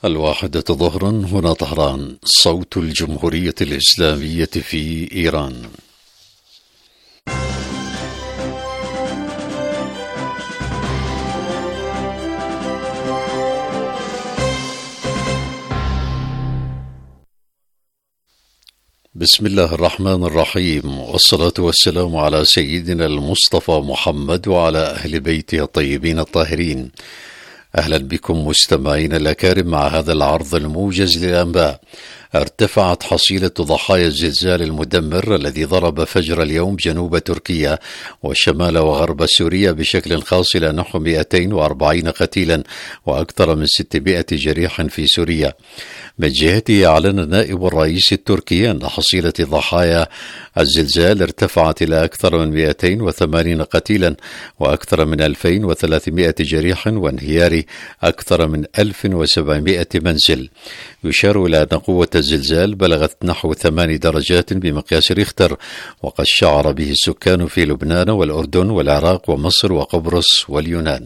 الواحدة ظهرا هنا طهران، صوت الجمهورية الإسلامية في إيران. بسم الله الرحمن الرحيم، والصلاة والسلام على سيدنا المصطفى محمد وعلى أهل بيته الطيبين الطاهرين. أهلا بكم مستمعين الأكارم مع هذا العرض الموجز للأنباء. ارتفعت حصيلة ضحايا الزلزال المدمر الذي ضرب فجر اليوم جنوب تركيا وشمال وغرب سوريا بشكل خاص إلى نحو 240 قتيلا وأكثر من 600 جريحا في سوريا. من جهته أعلن نائب الرئيس التركي أن حصيلة ضحايا الزلزال ارتفعت إلى أكثر من 280 قتيلا وأكثر من 2300 جريح وانهيار أكثر من 1700 منزل. يشار إلى أن قوة الزلزال بلغت نحو 8 درجات بمقياس ريختر، وقد شعر به السكان في لبنان والأردن والعراق ومصر وقبرص واليونان.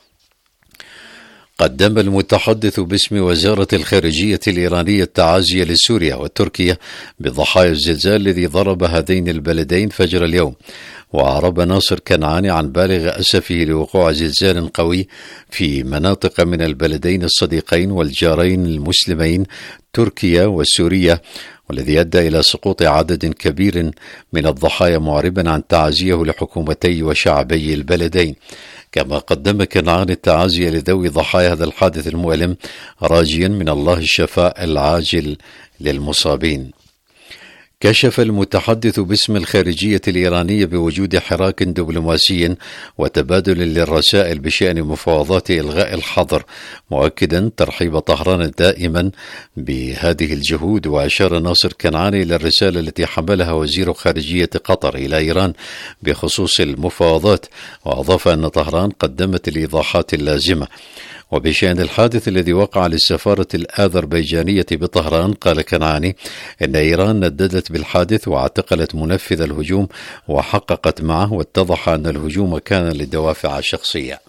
قدم المتحدث باسم وزارة الخارجية الإيرانية التعازي لسوريا وتركيا بضحايا الزلزال الذي ضرب هذين البلدين فجر اليوم. وأعرب ناصر كنعاني عن بالغ أسفه لوقوع زلزال قوي في مناطق من البلدين الصديقين والجارين المسلمين تركيا وسوريا، والذي أدى إلى سقوط عدد كبير من الضحايا، معربا عن تعازيه لحكومتي وشعبي البلدين. كما قدم كنعاني التعازي لذوي ضحايا هذا الحادث المؤلم، راجيا من الله الشفاء العاجل للمصابين. كشف المتحدث باسم الخارجية الإيرانية بوجود حراك دبلوماسي وتبادل للرسائل بشأن مفاوضات إلغاء الحظر، مؤكدا ترحيب طهران دائما بهذه الجهود. وأشار ناصر كنعاني إلى الرسالة التي حملها وزير خارجية قطر إلى إيران بخصوص المفاوضات، وأضاف أن طهران قدمت الإيضاحات اللازمة. وبشأن الحادث الذي وقع للسفارة الأذربيجانية بطهران، قال كنعاني إن إيران نددت بالحادث واعتقلت منفذ الهجوم وحققت معه، واتضح أن الهجوم كان لدوافع شخصية.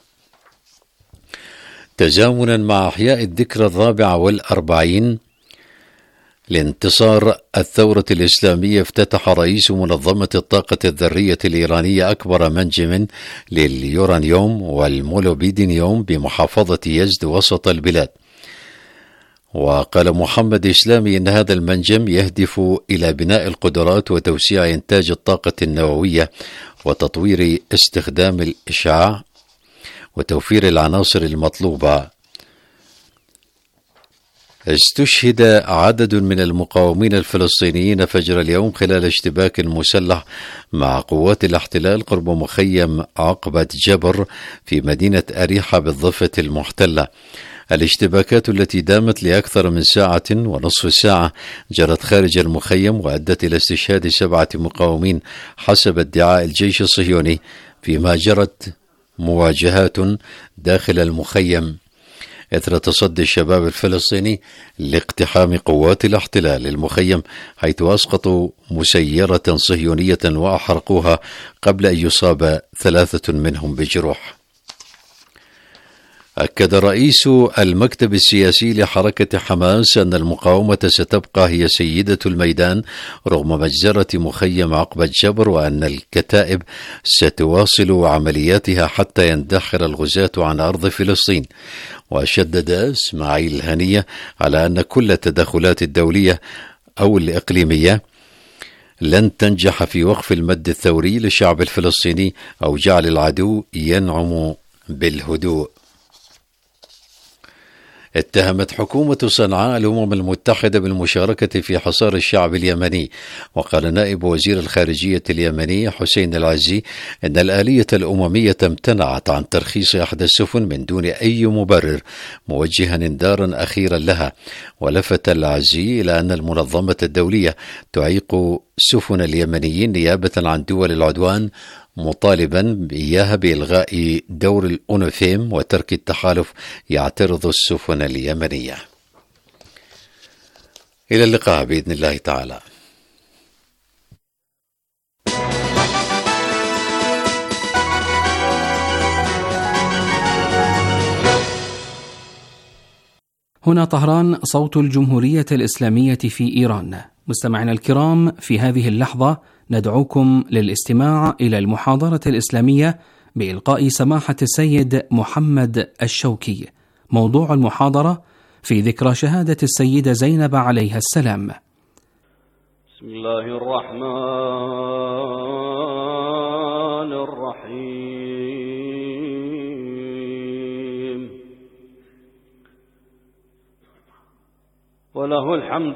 تزامنا مع إحياء الذكرى 44 لانتصار الثورة الإسلامية، افتتح رئيس منظمة الطاقة الذرية الإيرانية أكبر منجم لليورانيوم والمولوبيدينيوم بمحافظة يزد وسط البلاد. وقال محمد إسلامي إن هذا المنجم يهدف إلى بناء القدرات وتوسيع إنتاج الطاقة النووية وتطوير استخدام الإشعاع وتوفير العناصر المطلوبة. استشهد عدد من المقاومين الفلسطينيين فجر اليوم خلال اشتباك مسلح مع قوات الاحتلال قرب مخيم عقبة جبر في مدينة أريحة بالضفة المحتلة. الاشتباكات التي دامت لأكثر من ساعة ونصف ساعة جرت خارج المخيم، وأدت إلى استشهاد 7 مقاومين حسب ادعاء الجيش الصهيوني، فيما جرت مواجهات داخل المخيم إثر تصدي الشباب الفلسطيني لاقتحام قوات الاحتلال المخيم، حيث أسقطوا مسيرة صهيونية وأحرقوها قبل أن يصاب 3 منهم بجروح. أكد رئيس المكتب السياسي لحركة حماس أن المقاومة ستبقى هي سيدة الميدان رغم مجزرة مخيم عقبة جبر، وأن الكتائب ستواصل عملياتها حتى يندحر الغزاة عن أرض فلسطين. وشدد إسماعيل هنية على أن كل التدخلات الدولية أو الإقليمية لن تنجح في وقف المد الثوري للشعب الفلسطيني أو جعل العدو ينعم بالهدوء. اتهمت حكومة صنعاء الأمم المتحدة بالمشاركة في حصار الشعب اليمني. وقال نائب وزير الخارجية اليمني حسين العزي إن الآلية الأممية امتنعت عن ترخيص إحدى السفن من دون أي مبرر، موجها إنذارا أخيرا لها. ولفت العزي إلى أن المنظمة الدولية تعيق سفن اليمنيين نيابة عن دول العدوان، مطالبا إياها بإلغاء دور الأونوفيم وترك التحالف يعترض السفن اليمنية. إلى اللقاء بإذن الله تعالى. هنا طهران، صوت الجمهورية الإسلامية في إيران. مستمعينا الكرام، في هذه اللحظة ندعوكم للاستماع إلى المحاضرة الإسلامية بإلقاء سماحة السيد محمد الشوكي. موضوع المحاضرة في ذكرى شهادة السيدة زينب عليها السلام. بسم الله الرحمن الرحيم. وله الحمد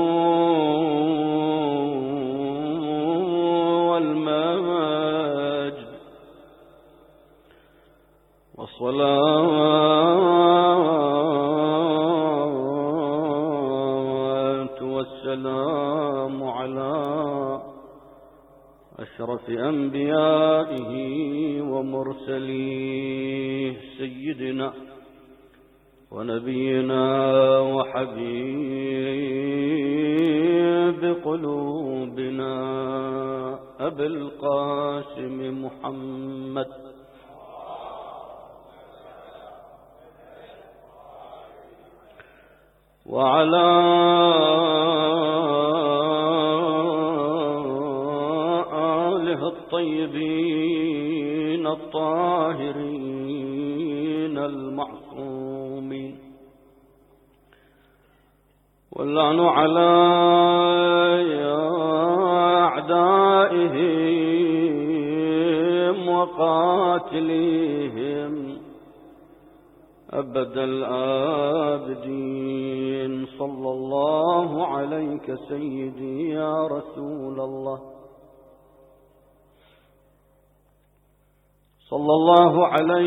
والمجد والصلاة والسلام على أشرف أنبيائه ومرسليه سيدنا ونبينا وحبيب قلوبنا أبي القاسم محمد وعلى آله الطيبين الطاهرين المعصومين، واللعن على أعدائهم وقاتليهم أبد الآبدين. صلى الله عليك سيدي يا رسول الله، صلى الله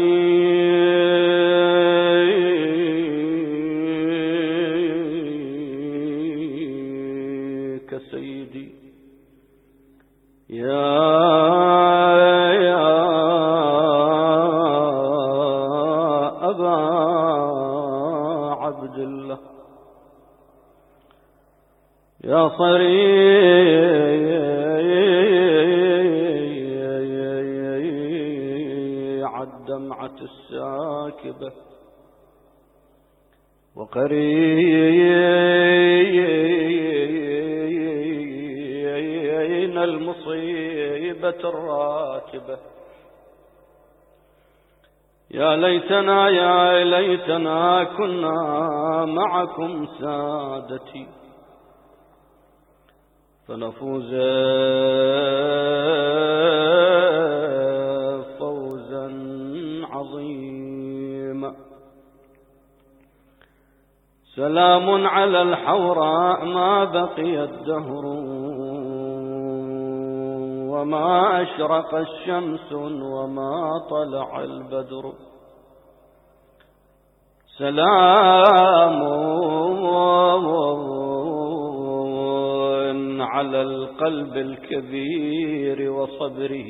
عليك سيدي يا أبا عبد الله، يا صريع الدمعة الساكبة وقرين المصيبة الراكبة. يا ليتنا كنا معكم سادتي فنفوز فوزا عظيما. سلام على الحوراء ما بقي الدهر وما أشرق الشمس وما طلع البدر. سلام على القلب الكبير وصبره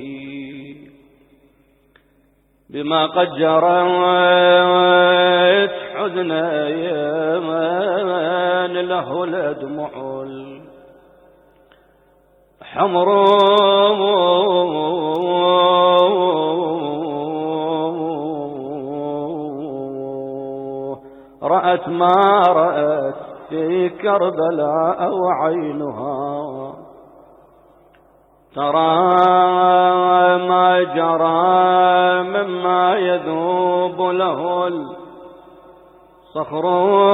بما قد جرت حزن يمان له الأدمع الحمر رأت ما رأت في كربلاء وعينها ترى ما جرى مما يذوب له الصخر.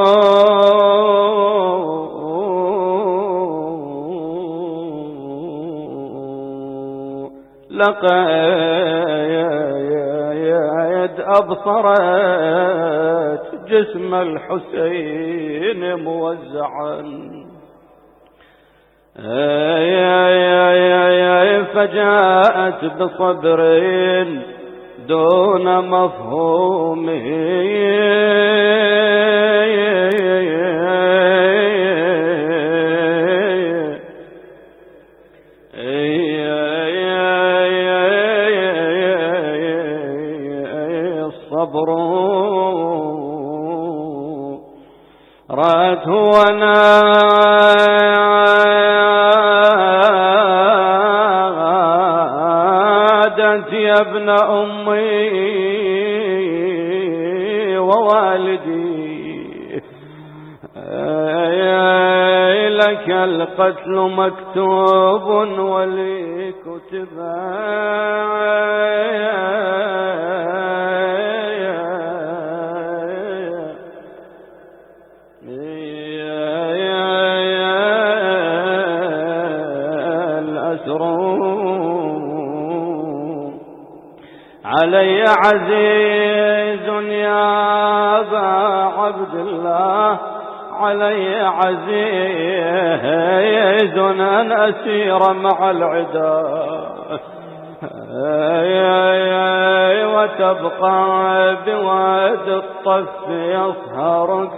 لقد أبصرت جسم الحسين موزعا فجاءت بصبر دون مفهومه الصبر رأته ونادت يا ابن أمي ووالدي القتل مكتوب ولي كتبا علي عزيز يا أبا عبد الله، علي عزيز أن أسير مع العدا وتبقى بواد الطف يصهرك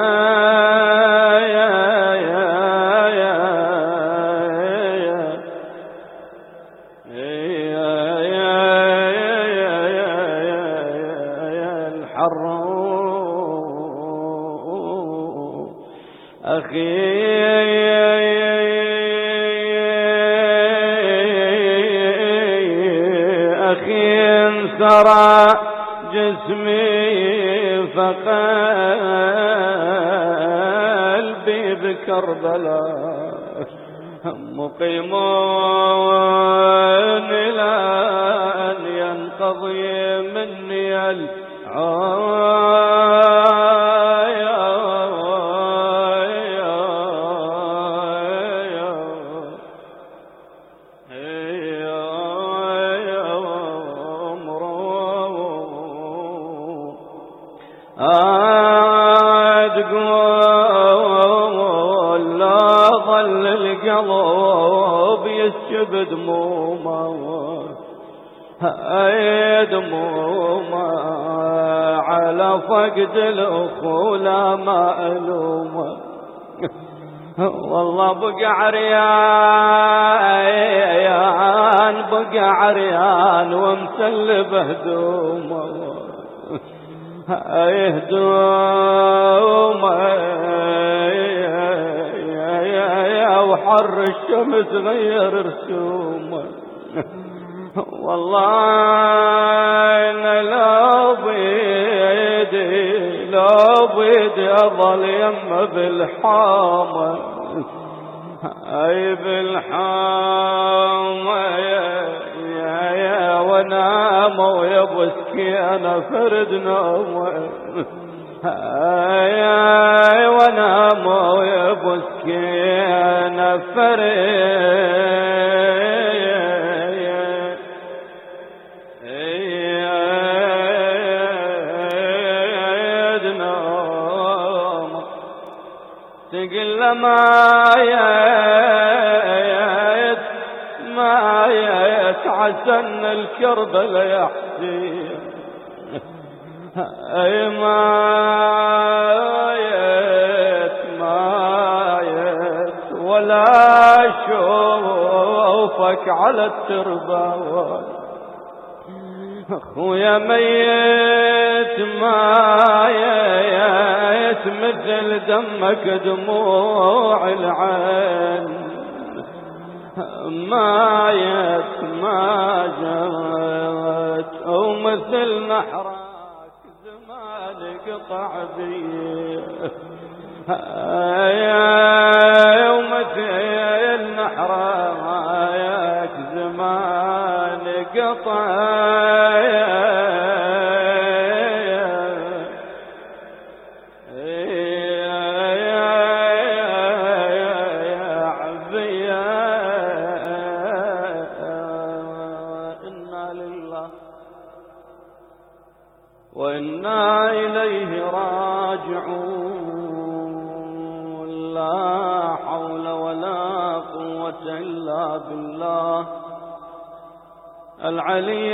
أخي انسرى جسمي فقلبي بكربلاء مقيمون إلى أن ينقضي مني تقول لا ظل القلب يسجب دمومه دمومه على فقد الأخو لا ما ألومه والله بقى عريان بقى عريان ومسلب هدومه هدومه وحر الشمس غير رسومه والله إن لا بيدي أظل يم بالحامة بالحامة ونام ويبكي أنا فرد نومه ونام ويبكي أنا فرد نومه تقل ما يتعسن الكرب لا يحسين ما ولا شوفك على التربة أخويا ميت مايت مثل دمك دموع العين مايت ما جات ومثل نحرك زمان قطع بيه ومثل نحرك زمان قطع وإنا إليه راجعون لا حول ولا قوة إلا بالله العلي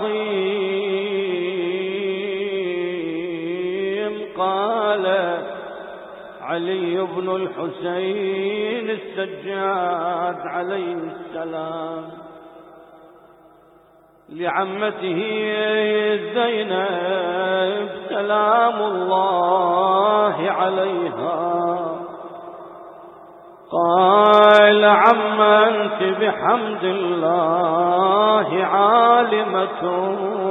العظيم. قال علي بن الحسين السجاد عليه السلام لعمته زينب سلام الله عليها، قال عم أنت بحمد الله عالمة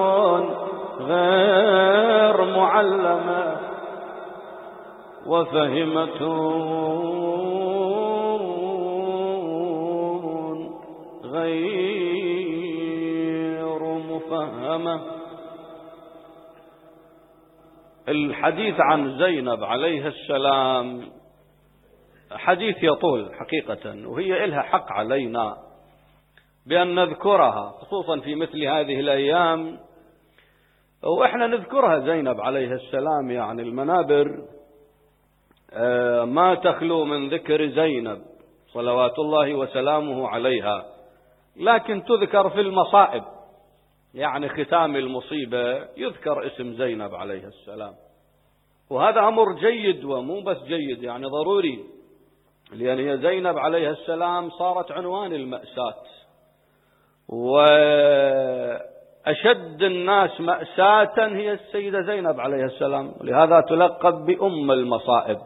غير معلمة وفهمة غير مفهمة. الحديث عن زينب عليه السلام حديث يطول حقيقة، وهي إلها حق علينا بأن نذكرها، خصوصا في مثل هذه الأيام، وإحنا نذكرها زينب عليه السلام. يعني المنابر ما تخلو من ذكر زينب صلوات الله وسلامه عليها، لكن تذكر في المصائب، يعني ختام المصيبة يذكر اسم زينب عليه السلام، وهذا أمر جيد ومو بس جيد، يعني ضروري، لأن هي زينب عليه السلام صارت عنوان المأساة، وأشد الناس مأساة هي السيدة زينب عليه السلام، لهذا تلقب بأم المصائب.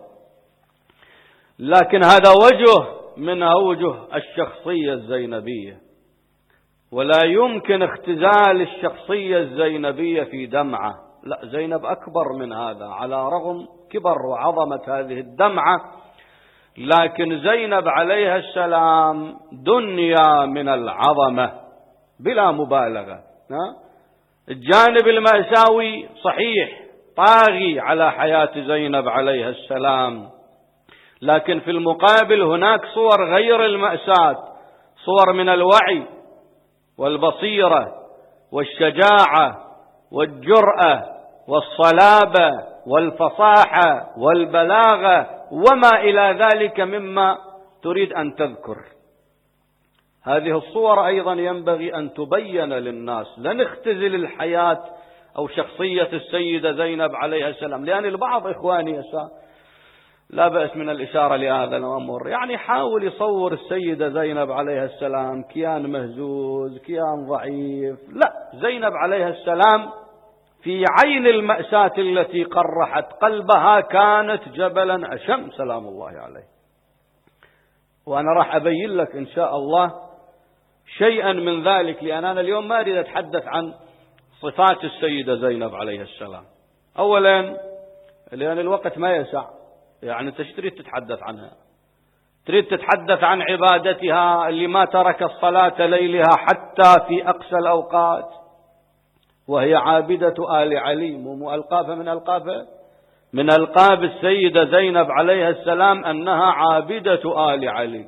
لكن هذا وجه من أوجه الشخصية الزينبية، ولا يمكن اختزال الشخصية الزينبية في دمعة، لا، زينب أكبر من هذا، على رغم كبر وعظمة هذه الدمعة، لكن زينب عليها السلام دنيا من العظمة بلا مبالغة. الجانب المأساوي صحيح طاغي على حياة زينب عليها السلام، لكن في المقابل هناك صور غير المأساة، صور من الوعي والبصيرة والشجاعة والجرأة والصلابة والفصاحة والبلاغة وما إلى ذلك مما تريد أن تذكر. هذه الصور أيضا ينبغي أن تبين للناس، لا نختزل الحياة أو شخصية السيدة زينب عليها السلام، لأن البعض إخواني لا بأس من الإشارة لهذا الأمر، يعني حاول يصور السيدة زينب عليها السلام كيان مهزوز، كيان ضعيف. لا، زينب عليها السلام في عين المأساة التي قرحت قلبها كانت جبلا أشم سلام الله عليه. وأنا راح أبين لك إن شاء الله شيئا من ذلك، لأن أنا اليوم ما أريد أتحدث عن صفات السيدة زينب عليه السلام. أولا لأن الوقت ما يسع، يعني أنت تريد تتحدث عنها، تريد تتحدث عن عبادتها اللي ما ترك الصلاة ليلها حتى في أقصى الأوقات، وهي عابدة آل علي، مو ألقابها من ألقاب السيدة زينب عليها السلام أنها عابدة آل علي.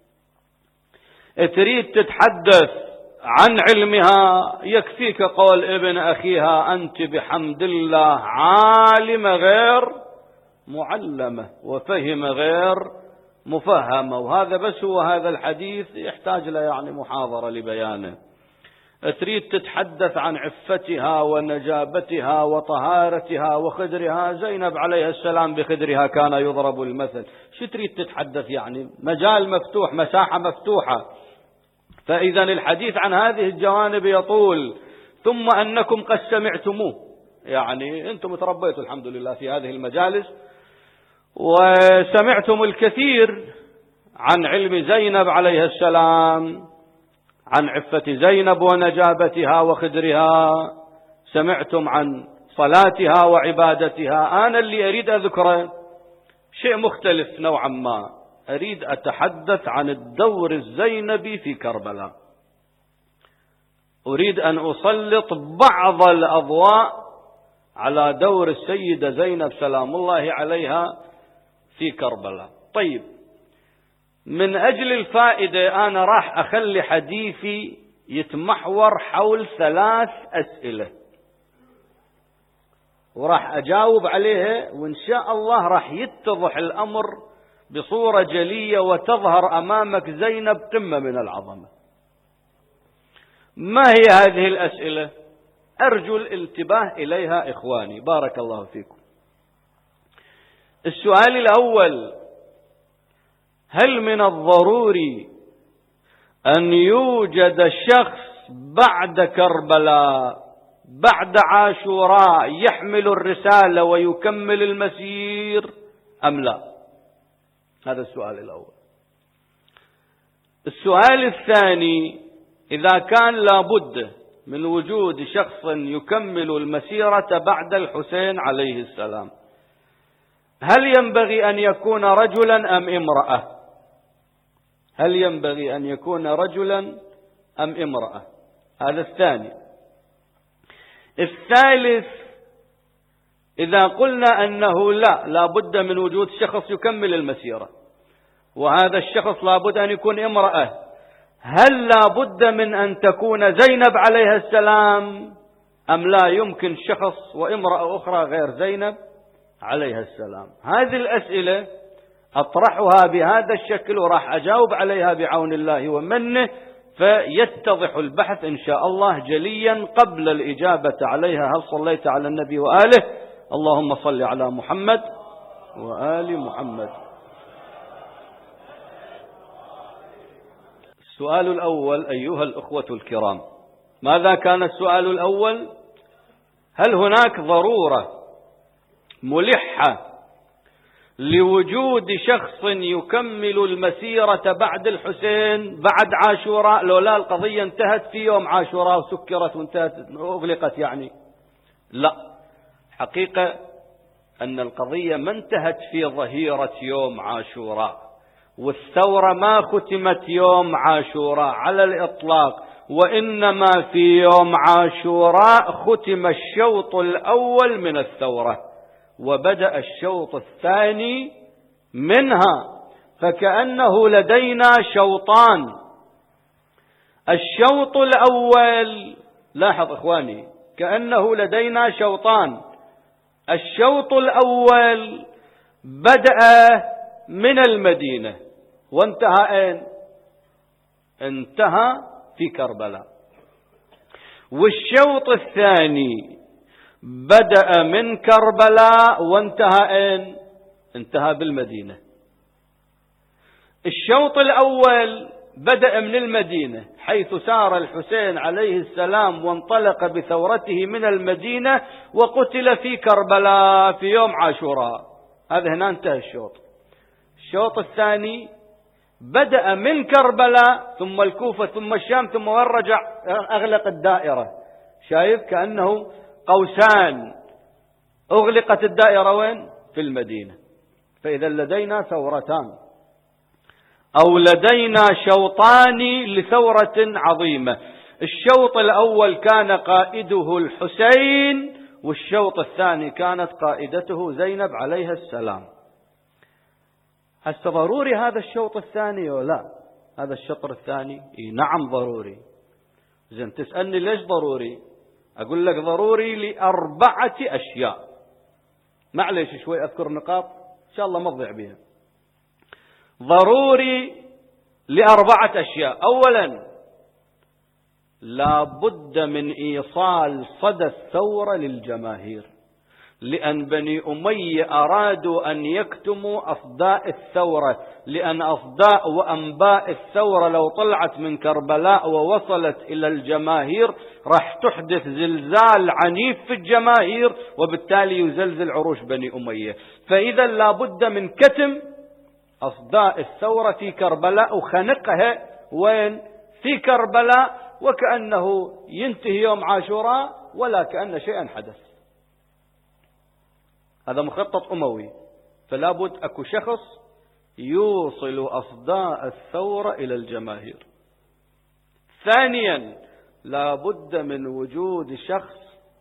تريد تتحدث عن علمها، يكفيك قول ابن أخيها أنت بحمد الله عالمة غير معلمة وفهم غير مفهمة، وهذا بس هو هذا الحديث يحتاج له يعني محاضرة لبيانه. تريد تتحدث عن عفتها ونجابتها وطهارتها وخدرها، زينب عليه السلام بخدرها كان يضرب المثل. شو تريد تتحدث؟ يعني مجال مفتوح، مساحة مفتوحة. فإذا الحديث عن هذه الجوانب يطول، ثم أنكم قد سمعتموه، يعني أنتم تربيتوا الحمد لله في هذه المجالس وسمعتم الكثير عن علم زينب عليه السلام، عن عفة زينب ونجابتها وخدرها، سمعتم عن صلاتها وعبادتها. أنا اللي أريد أذكره شيء مختلف نوعا ما، أريد أتحدث عن الدور الزينبي في كربلاء، أريد أن أسلط بعض الأضواء على دور السيدة زينب سلام الله عليها في كربلاء. طيب، من أجل الفائدة أنا راح أخلي حديثي يتمحور حول 3 أسئلة، وراح أجاوب عليها، وإن شاء الله راح يتضح الأمر بصورة جلية وتظهر أمامك زينب قمة من العظمة. ما هي هذه الأسئلة؟ أرجو الانتباه إليها إخواني، بارك الله فيكم. السؤال الأول: هل من الضروري أن يوجد شخص بعد كربلاء، بعد عاشوراء، يحمل الرسالة ويكمل المسير أم لا؟ هذا السؤال الأول. السؤال الثاني: إذا كان لابد من وجود شخص يكمل المسيرة بعد الحسين عليه السلام، هل ينبغي أن يكون رجلا أم امرأة؟ هل ينبغي أن يكون رجلا أم امرأة؟ هذا الثاني. الثالث، إذا قلنا أنه لا بد من وجود شخص يكمل المسيرة، وهذا الشخص لا بد أن يكون امرأة، هل لا بد من أن تكون زينب عليها السلام أم لا يمكن شخص وامرأة أخرى غير زينب عليها السلام؟ هذه الأسئلة أطرحها بهذا الشكل وراح أجاوب عليها بعون الله ومنه، فيتضح البحث إن شاء الله جليا. قبل الإجابة عليها، هل صليت على النبي وآله؟ اللهم صل على محمد وآل محمد. السؤال الأول أيها الأخوة الكرام، ماذا كان السؤال الأول؟ هل هناك ضرورة ملحة لوجود شخص يكمل المسيرة بعد الحسين بعد عاشوراء، لولا القضية انتهت في يوم عاشوراء وسكرت وانتهت أغلقت يعني؟ لا، حقيقة أن القضية ما انتهت في ظهيرة يوم عاشوراء، والثورة ما ختمت يوم عاشوراء على الإطلاق، وإنما في يوم عاشوراء ختم الشوط الأول من الثورة وبدأ الشوط الثاني منها، فكأنه لدينا شوطان. الشوط الأول، لاحظ إخواني، كأنه لدينا شوطان. الشوط الأول بدأ من المدينة وانتهى أين؟ انتهى في كربلاء. والشوط الثاني بدأ من كربلاء وانتهى أين؟ انتهى بالمدينة. الشوط الأول بدأ من المدينة حيث سار الحسين عليه السلام وانطلق بثورته من المدينة وقتل في كربلاء في يوم عاشوراء، هذا هنا انتهى الشوط. الشوط الثاني بدأ من كربلاء ثم الكوفة ثم الشام ثم رجع أغلق الدائرة. شايف كأنه قوسان، أغلقت الدائرة وين؟ في المدينة. فإذا لدينا ثورتان أو لدينا شوطان لثورة عظيمة. الشوط الأول كان قائده الحسين، والشوط الثاني كانت قائدته زينب عليها السلام. هسه ضروري هذا الشوط الثاني ولا هذا الشطر الثاني؟ نعم ضروري. زين، تسألني ليش ضروري؟ أقول لك ضروري ل4 أشياء. معليش شوي أذكر نقاط إن شاء الله ما أضيع بها. ضروري ل4 أشياء. أولا، لا بد من إيصال صدى الثورة للجماهير، لأن بني أمية أرادوا أن يكتموا أصداء الثورة، لأن أصداء وأنباء الثورة لو طلعت من كربلاء ووصلت إلى الجماهير راح تحدث زلزال عنيف في الجماهير، وبالتالي يزلزل عروش بني أمية. فإذا لا بد من كتم أصداء الثورة في كربلاء وخنقها وين؟ في كربلاء، وكأنه ينتهي يوم عاشوراء ولا كأن شيئا حدث. هذا مخطط أموي، فلا بد أكو شخص يوصل أصداء الثورة إلى الجماهير. ثانيا، لا بد من وجود شخص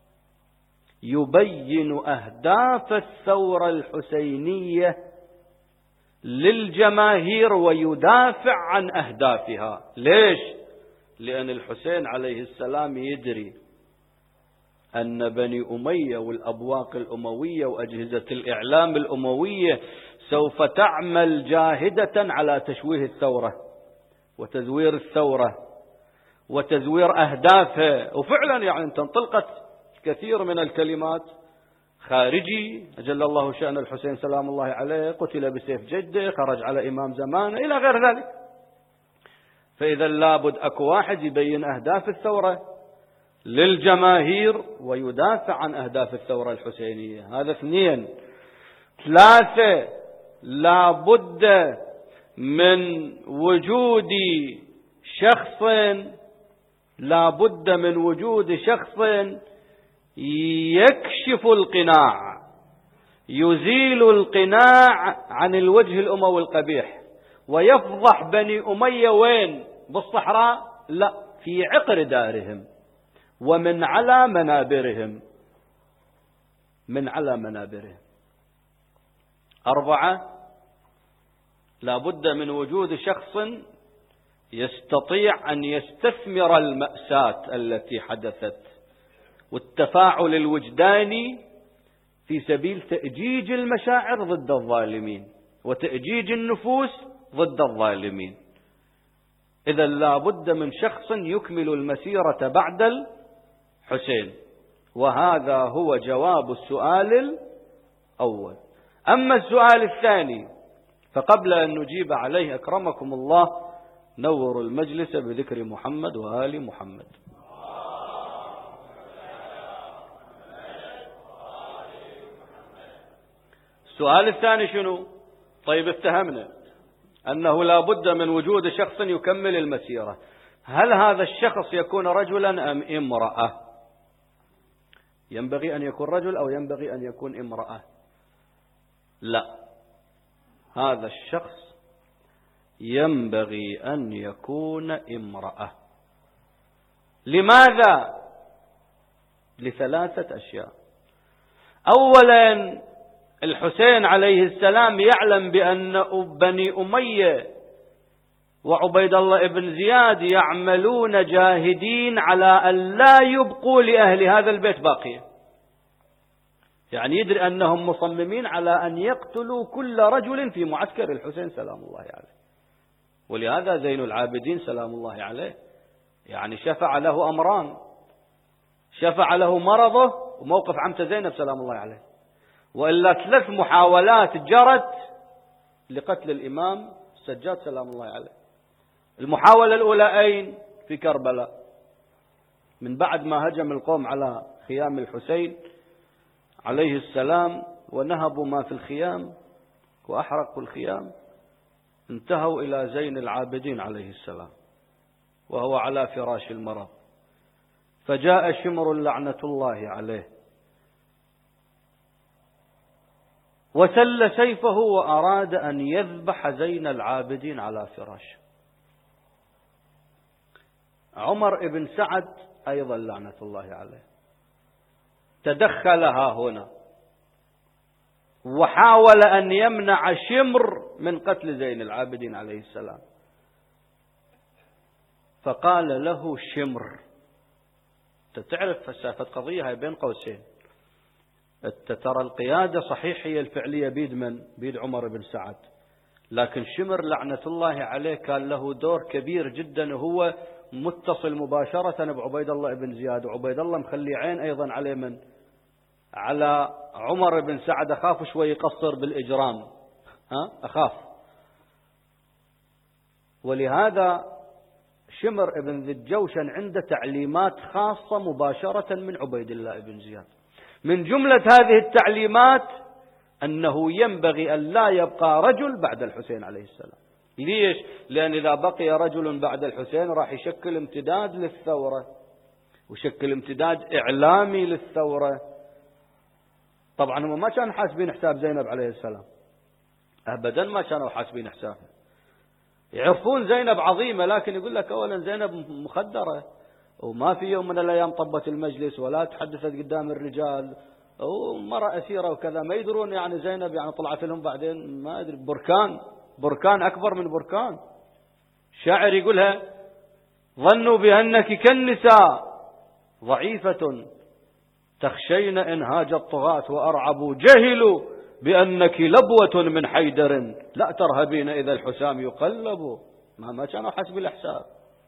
يبين أهداف الثورة الحسينية للجماهير ويدافع عن أهدافها. ليش؟ لأن الحسين عليه السلام يدري أن بني أمية والأبواق الأموية وأجهزة الإعلام الأموية سوف تعمل جاهدة على تشويه الثورة وتزوير الثورة وتزوير أهدافها. وفعلا يعني تنطلقت كثير من الكلمات. خارجي أجل الله شأن الحسين سلام الله عليه، قتل بسيف جده، خرج على إمام زمانه، إلى غير ذلك. فإذا لابد أكو واحد يبين أهداف الثورة للجماهير ويدافع عن أهداف الثورة الحسينية. هذا 2. 3، لابد من وجود شخص يكشف القناع، يزيل القناع عن الوجه الأموي القبيح، ويفضح بني أمية وين؟ بالصحراء؟ لا، في عقر دارهم ومن على منابرهم. من على منابرهم. 4 لا بد من وجود شخص يستطيع أن يستثمر المأساة التي حدثت والتفاعل الوجداني في سبيل تأجيج المشاعر ضد الظالمين وتأجيج النفوس ضد الظالمين. إذا لا بد من شخص يكمل المسيرة بعد الحسين، وهذا هو جواب السؤال الأول. أما السؤال الثاني فقبل أن نجيب عليه أكرمكم الله نور المجلس بذكر محمد وآل محمد. السؤال الثاني شنو؟ طيب افتهمنا أنه لا بد من وجود شخص يكمل المسيرة، هل هذا الشخص يكون رجلا أم امرأة؟ ينبغي أن يكون رجل أو ينبغي أن يكون امرأة؟ لا، هذا الشخص ينبغي أن يكون امرأة. لماذا؟ ل3 أشياء. أولا الحسين عليه السلام يعلم بأن بني أمية وعبيد الله ابن زياد يعملون جاهدين على أن لا يبقوا لأهل هذا البيت باقية، يعني يدري أنهم مصممين على أن يقتلوا كل رجل في معسكر الحسين سلام الله عليه. ولهذا زين العابدين سلام الله عليه يعني شفع له أمران: شفع له مرضه وموقف عمته زينب سلام الله عليه، وإلا 3 محاولات جرت لقتل الإمام السجاد سلام الله عليه. المحاولة الأولى أين؟ في كربلاء، من بعد ما هجم القوم على خيام الحسين عليه السلام ونهبوا ما في الخيام وأحرقوا الخيام، انتهوا إلى زين العابدين عليه السلام وهو على فراش المرض، فجاء شمر لعنة الله عليه وسل سيفه وأراد أن يذبح زين العابدين على فراشه. عمر بن سعد أيضا لعنة الله عليه تدخلها هنا وحاول أن يمنع شمر من قتل زين العابدين عليه السلام، فقال له شمر، تعرف فلسفة قضية هاي بين قوسين، ترى القيادة صحيح هي الفعلية بيد من؟ بيد عمر بن سعد، لكن شمر لعنة الله عليه كان له دور كبير جدا، وهو متصل مباشرة بعبيد الله بن زياد، وعبيد الله مخلي عين أيضا عليه من؟ على عمر بن سعد. أخاف شوي يقصر بالإجرام، أخاف. ولهذا شمر بن ذي الجوشن عنده تعليمات خاصة مباشرة من عبيد الله بن زياد. من جملة هذه التعليمات أنه ينبغي أن لا يبقى رجل بعد الحسين عليه السلام. ليش؟ لأن إذا بقي رجل بعد الحسين راح يشكل امتداد للثورة ويشكل امتداد إعلامي للثورة. طبعا هم ما كانوا حاسبين حساب زينب عليه السلام، أبدا ما كانوا حاسبين حسابها. يعرفون زينب عظيمة، لكن يقول لك أولا زينب مخدرة وما في يوم من الأيام طبت المجلس ولا تحدثت قدام الرجال ومرأة أسيرة وكذا. ما يدرون يعني زينب يعني طلعت لهم بعدين ما أدري بركان أكبر من بركان. شاعر يقولها: ظنوا بأنك كالنساء ضعيفة تخشين إنهاج الطغاة وأرعبوا جهلوا بأنك لبوة من حيدر لا ترهبين إذا الحسام يقلب. ما كانوا حسب الإحساب.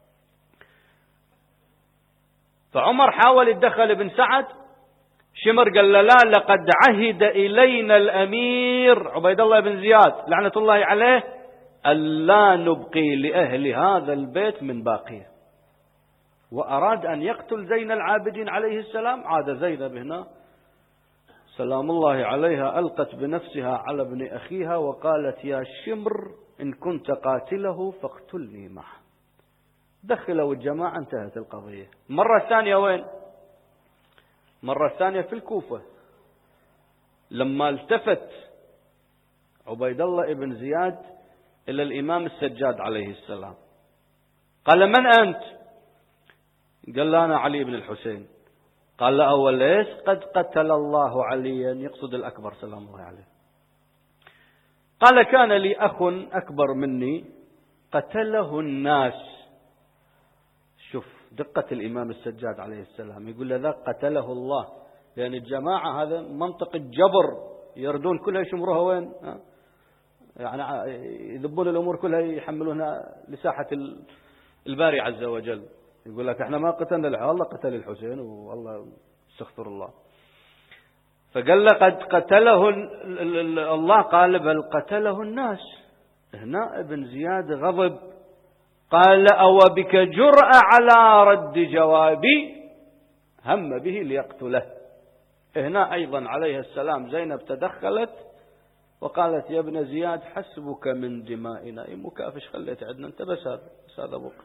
فعمر حاول يتدخل ابن سعد، شمر قال له: لا، لقد عهد إلينا الأمير عبيد الله بن زياد لعنة الله عليه ألا نبقي لأهل هذا البيت من باقية. وأراد أن يقتل زين العابدين عليه السلام. عاد زينب هنا سلام الله عليها ألقت بنفسها على ابن أخيها وقالت: يا شمر إن كنت قاتله فاقتلني معه. دخلوا الجماعة، انتهت القضية. مرة الثانية وين؟ مرة الثانية في الكوفة، لما التفت عبيد الله ابن زياد إلى الإمام السجاد عليه السلام قال: من أنت؟ قال له أنا علي بن الحسين. قال له أول ليش قد قتل الله عليا، يقصد الأكبر سلام الله عليه. قال كان لي أخ أكبر مني قتله الناس. شوف دقة الإمام السجاد عليه السلام، يقول له ذاك قتله الله، لأن الجماعة هذا منطق الجبر يردون كلها يشمروها وين؟ يعني يذبون الأمور كلها يحملونها لساحة الباري عز وجل. يقول لك احنا ما قتلنا الله قتل الحسين والله استغفر الله. فقال له قد قتله الله، قال بل قتله الناس. هنا ابن زياد غضب، قال أو بك جرأة على رد جوابي، هم به ليقتله. هنا أيضا عليه السلام زينب تدخلت وقالت يا ابن زياد حسبك من دمائنا، مكافش خليت عندنا انت بس هذا بك.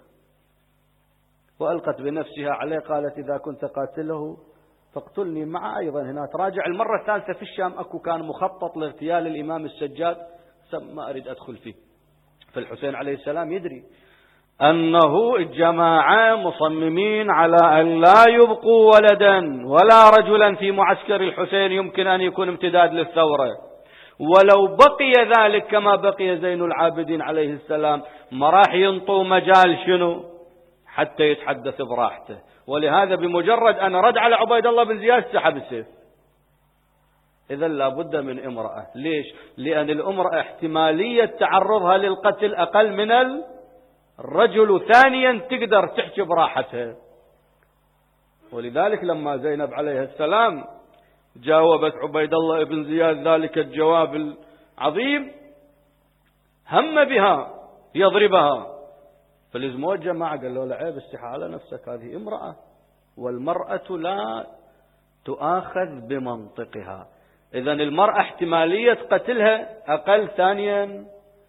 وألقت بنفسها عليه قالت إذا كنت قاتله فاقتلني معه. أيضا هنا تراجع المرة الثالثة في الشام أكو كان مخطط لاغتيال الإمام السجاد، ما أريد أدخل فيه. فالحسين عليه السلام يدري أنه الجماعة مصممين على أن لا يبقوا ولدا ولا رجلا في معسكر الحسين يمكن أن يكون امتداد للثورة، ولو بقي ذلك كما بقي زين العابدين عليه السلام ما راح ينطوا مجال شنو حتى يتحدث براحته. ولهذا بمجرد أن رد على عبيد الله بن زياد سحب السيف. إذا لابد من امرأة. ليش؟ لأن الامرأة احتمالية تعرضها للقتل أقل من الرجل، ثانيا تقدر تحكي براحتها. ولذلك لما زينب عليه السلام جاوبت عبيد الله بن زياد ذلك الجواب العظيم هم بها يضربها. فالزموج جماعة قال له لا عيب استحى على نفسك، هذه امرأة والمرأة لا تؤاخذ بمنطقها. إذن المرأة احتمالية قتلها أقل، ثانيا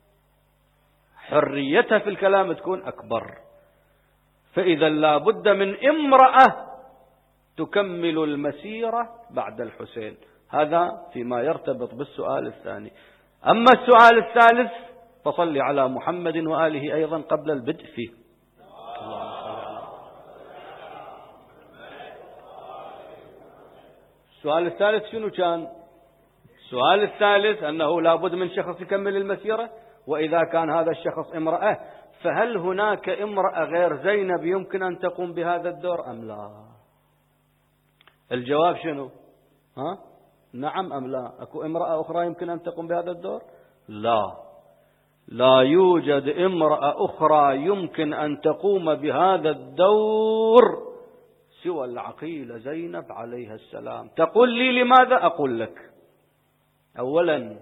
حريتها في الكلام تكون أكبر. فإذا لا بد من امرأة تكمل المسيرة بعد الحسين. هذا فيما يرتبط بالسؤال الثاني. أما السؤال الثالث فصل على محمد وآله أيضا قبل البدء فيه. السؤال الثالث شنو كان؟ السؤال الثالث أنه لابد من شخص يكمل المسيرة، وإذا كان هذا الشخص امرأة فهل هناك امرأة غير زينب يمكن أن تقوم بهذا الدور أم لا؟ الجواب شنو؟ نعم أم لا؟ أكو امرأة أخرى يمكن أن تقوم بهذا الدور؟ لا يوجد امرأة أخرى يمكن أن تقوم بهذا الدور سوى العقيلة زينب عليها السلام. تقول لي لماذا؟ أقول لك. أولا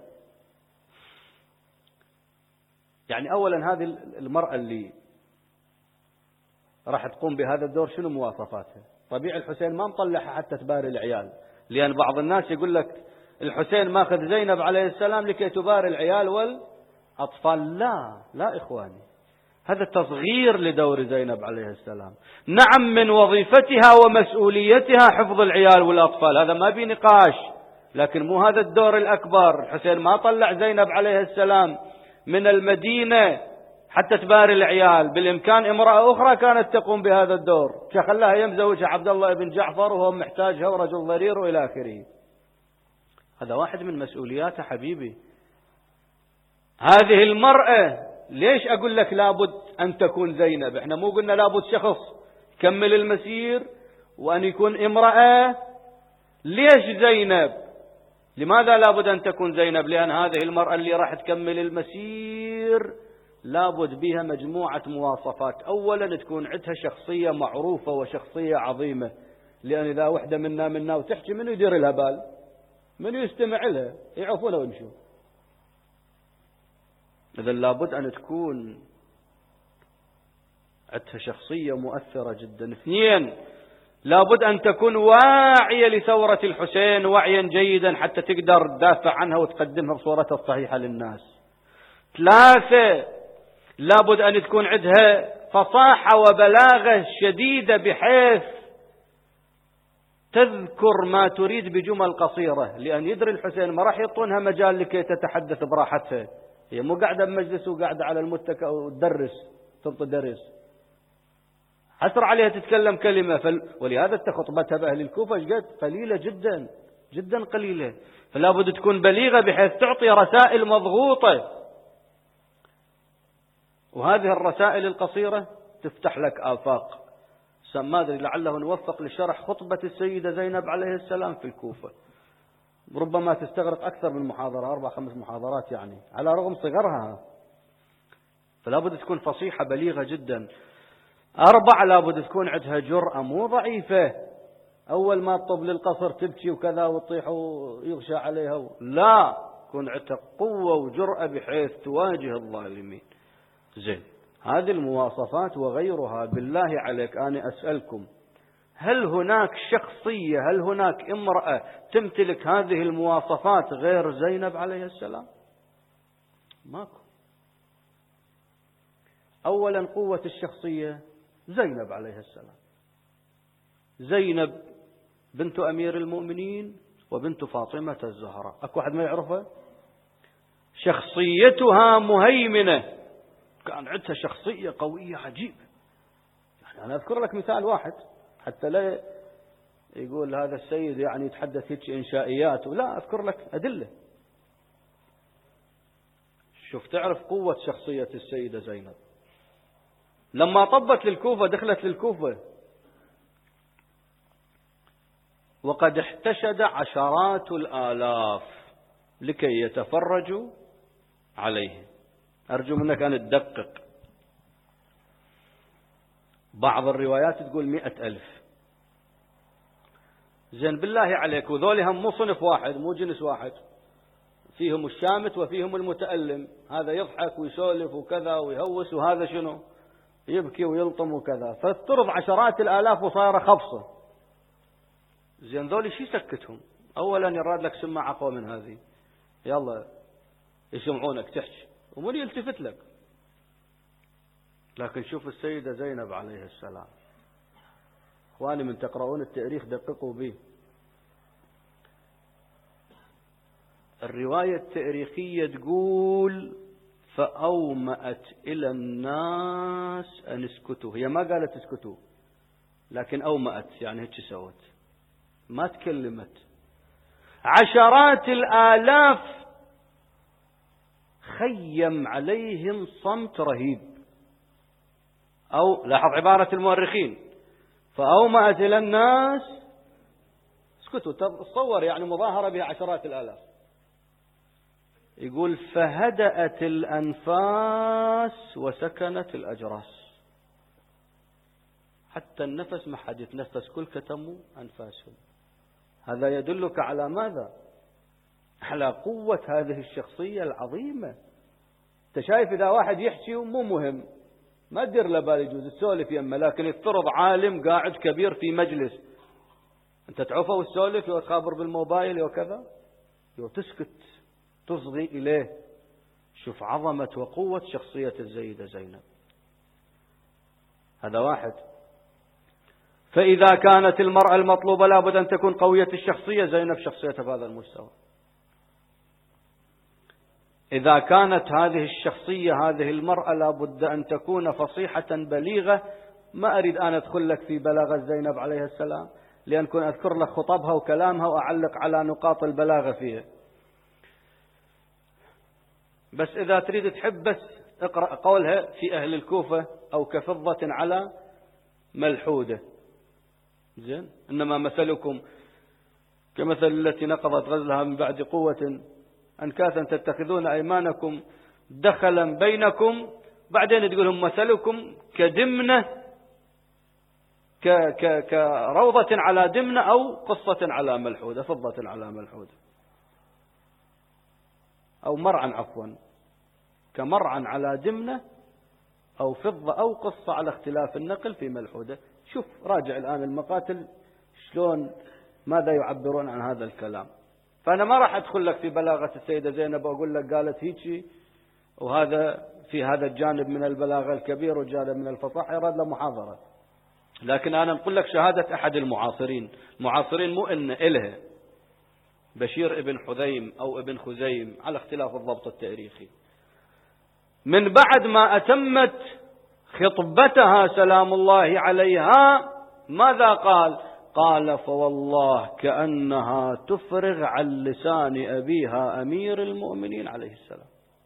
هذه المرأة اللي راح تقوم بهذا الدور شنو مواصفاتها؟ طبيعي الحسين ما مطلعها حتى تباري العيال، لأن بعض الناس يقول لك الحسين ماخذ زينب عليه السلام لكي تباري العيال والأطفال. لا إخواني، هذا تصغير لدور زينب عليه السلام. نعم من وظيفتها ومسؤوليتها حفظ العيال والأطفال، هذا ما بي نقاش، لكن مو هذا الدور الأكبر. الحسين ما طلع زينب عليه السلام من المدينة حتى تباري العيال، بالإمكان امرأة أخرى كانت تقوم بهذا الدور، خلاها يمزوجها عبد الله بن جعفر وهو محتاجها ورجل ضرير وإلى آخره. هذا واحد من مسؤولياته حبيبي. هذه المرأة ليش أقول لك لابد أن تكون زينب؟ احنا مو قلنا لابد شخص كمل المسير وأن يكون امرأة؟ ليش زينب؟ لماذا لابد أن تكون زينب؟ لأن هذه المرأة اللي راح تكمل المسير لابد بها مجموعة مواصفات. أولا تكون عندها شخصية معروفة وشخصية عظيمة، لأن إذا وحدة منا وتحكي منو يدير لها بال؟ منو يستمع لها؟ يعرفونها ونشوف. إذا لابد أن تكون عندها شخصية مؤثرة جدا. اثنين، لابد أن تكون واعية لثورة الحسين وعيا جيدا حتى تقدر تدافع عنها وتقدمها بصورتها الصحيحة للناس. ثلاثة، لابد أن تكون عندها فصاحة وبلاغة شديدة بحيث تذكر ما تريد بجمل قصيرة، لأن يدري الحسين ما راح يعطونها مجال لكي تتحدث براحتها. هي مو قاعدة بمجلس وقاعدة على المتكئ وتدرس تنطي درس. حسر عليها تتكلم كلمة ولهذا خطبتها بأهل الكوفة قد قليلة جدا جدا قليلة، فلا بد تكون بليغة بحيث تعطي رسائل مضغوطة، وهذه الرسائل القصيرة تفتح لك آفاق. ما أدري لعله نوفق لشرح خطبة السيدة زينب عليه السلام في الكوفة، ربما تستغرق أكثر من محاضرة 4-5 محاضرات يعني على رغم صغرها، فلا بد تكون فصيحة بليغة جدا. 4 لا بد تكون عندها جرأة مو ضعيفة، أول ما تطب للقصر تبكي وكذا وتطيح ويغشى عليها، لا، تكون عندها قوة وجرأة بحيث تواجه الظالمين. زين، هذه المواصفات وغيرها. بالله عليك أنا أسألكم، هل هناك شخصية، هل هناك امرأة تمتلك هذه المواصفات غير زينب عليه السلام؟ ماكو. أولا قوة الشخصية زينب عليه السلام، زينب بنت أمير المؤمنين وبنت فاطمة الزهراء، أكو واحد ما يعرفها؟ شخصيتها مهيمنة، كان عندها شخصية قوية عجيبة. يعني أنا أذكر لك مثال واحد حتى لا يقول هذا السيد يعني يتحدث هيك إنشائيات، ولا أذكر لك أدلة. شوف تعرف قوة شخصية السيدة زينب لما طبت للكوفة، دخلت للكوفة وقد احتشد عشرات الآلاف لكي يتفرجوا عليه. أرجو منك أن تدقق، بعض الروايات تقول 100,000. زين بالله عليك، وذولهم مو صنف واحد، مو جنس واحد، فيهم الشامت وفيهم المتألم، هذا يضحك ويسولف وكذا ويهوس، وهذا شنو يبكي ويلطم وكذا، فافترض عشرات الآلاف وصايرة خبصة. زين ذولي شي سكتهم؟ أولا يراد لك سماعة قوة من هذه، يلا يسمعونك تحكي ومن يلتفت لك. لكن شوف السيدة زينب عليه السلام، اخواني من تقرؤون التاريخ دققوا به. الرواية التاريخية تقول فأومأت إلى الناس أن اسكتوا، هي ما قالت اسكتوا لكن أومأت، يعني هيك سوت، ما تكلمت. عشرات الآلاف خيم عليهم صمت رهيب، أو لاحظ عبارة المؤرخين فأومأت إلى الناس اسكتوا، تصور يعني مظاهرة بها عشرات الآلاف. يقول فهدأت الأنفاس وسكنت الأجراس، حتى النفس ما حد يتنفس، كل كتموا أنفاسهم. هذا يدلك على ماذا؟ على قوة هذه الشخصية العظيمة. انت شايف إذا واحد يحكي مو مهم، ما تدير له بال، يجوز تسولف يمه، لكن يفترض عالم قاعد كبير في مجلس، انت تعوفه وتسولف وتخابر بالموبايل وكذا، وتسكت تصغي إليه. شوف عظمة وقوة شخصية السيدة زينب. هذا واحد. فإذا كانت المرأة المطلوبة لابد أن تكون قوية الشخصية، زينب شخصيتها بهذا المستوى. إذا كانت هذه الشخصية، هذه المرأة لابد أن تكون فصيحة بليغة. ما أريد أن أدخل لك في بلاغة زينب عليه السلام، لأن كنت أذكر لك خطبها وكلامها وأعلق على نقاط البلاغة فيها. بس إذا تريد تحب بس اقرأ قولها في أهل الكوفة أو كفضة على ملحودة. زين، إنما مثلكم كمثل التي نقضت غزلها من بعد قوة أنكاثا تتخذون أيمانكم دخلا بينكم. بعدين تقولهم مثلكم كدمنة، كروضة على دمنة، أو قصة على ملحودة، فضة على ملحودة، أو مرعا، عفوا، كمرعا على دمنة أو فضة أو قصة على اختلاف النقل في ملحودة. شوف راجع الآن المقاتل شلون ماذا يعبرون عن هذا الكلام. فأنا ما راح أدخل لك في بلاغة السيدة زينب وأقول لك قالت هيك، وهذا في هذا الجانب من البلاغة الكبير والجانب من الفصاحة يراد له محاضرة. لكن أنا نقول لك شهادة أحد المعاصرين مو إن إلها بشير ابن حذيم أو ابن خزيم على اختلاف الضبط التاريخي، من بعد ما أتمت خطبتها سلام الله عليها ماذا قال؟ قال: فوالله كأنها تفرغ عن لسان أبيها أمير المؤمنين عليه السلام.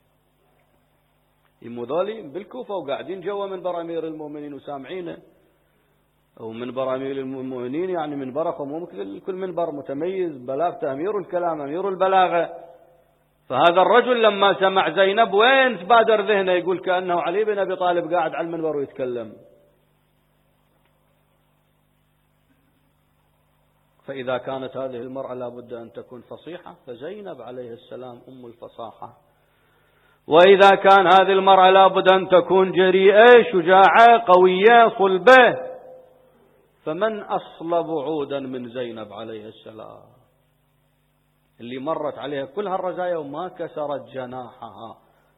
ذولي بالكوفة وقاعدين جوا منبر أمير المؤمنين وسامعينه، أو منبر أمير المؤمنين يعني منبركم مو مثل كل منبر متميز بلاغته أمير الكلام أمير البلاغة. فهذا الرجل لما سمع زينب وين تبادر ذهنه؟ يقول كأنه علي بن أبي طالب قاعد على المنبر ويتكلم. فإذا كانت هذه المرأة لابد أن تكون فصيحة، فزينب عليه السلام أم الفصاحة. وإذا كان هذه المرأة لابد أن تكون جريئة شجاعة قوية صلبة، فمن أصلب عودا من زينب عليه السلام اللي مرت عليها كل هالرزايا وما كسرت جناحها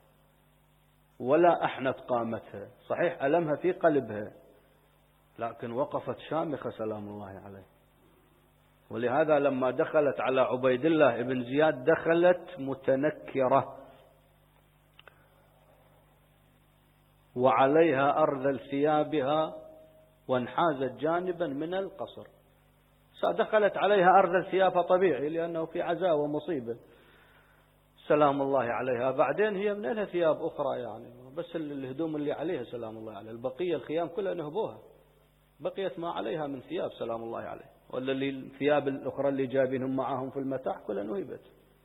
ولا أحنت قامتها. صحيح ألمها في قلبها، لكن وقفت شامخة سلام الله عليه. ولهذا لما دخلت على عبيد الله بن زياد دخلت متنكرة وعليها أرذل ثيابها وانحازت جانبا من القصر. دخلت عليها أرذل ثيابها طبيعي لأنه في عزاء ومصيبة سلام الله عليها. بعدين هي من لها ثياب أخرى يعني، بس الهدوم اللي عليها سلام الله عليها، البقية الخيام كلها نهبوها، بقيت ما عليها من ثياب سلام الله عليه، ولا الثياب الأخرى اللي جايبينهم معهم في المتاع كلها نهبت.